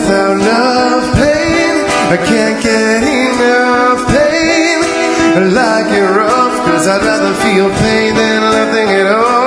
without love, pain. I can't get enough pain. I like it rough, 'cause I'd rather feel pain than nothing at all.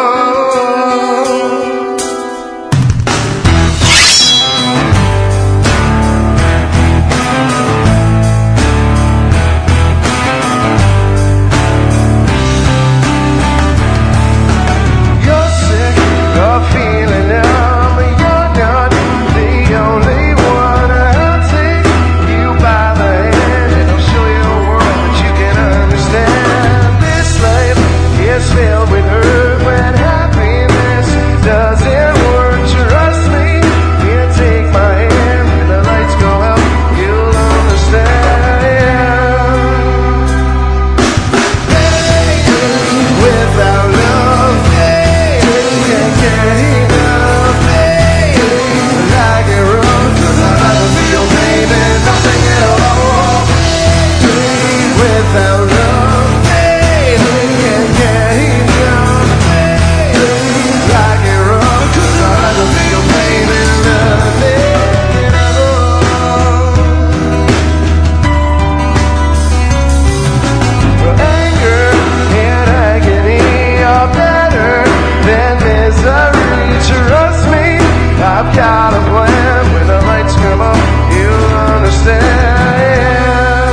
I've got a plan. When the lights come on, you'll understand.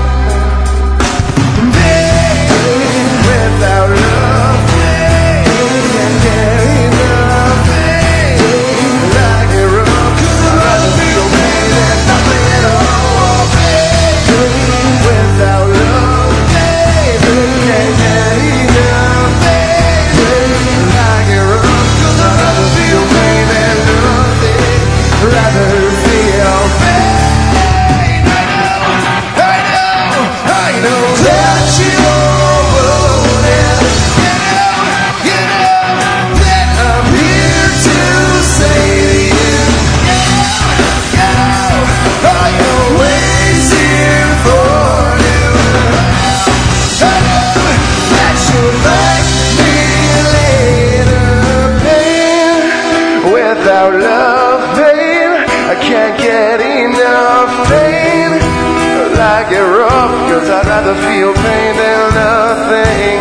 Baby, without love, baby, can't get enough. Baby, like it rough, 'cause I'd rather feel pain than nothing at all. Baby, without love, baby, can't get enough. Baby, like it rough, 'cause I'd rather feel pain than rather feel pain. I know that you wouldn't. You know that I'm here to say to you, I'm always here for you. I know that you'll like me later, pain. Without love, I can't get enough pain. I like it rough, 'cause I'd rather feel pain than nothing.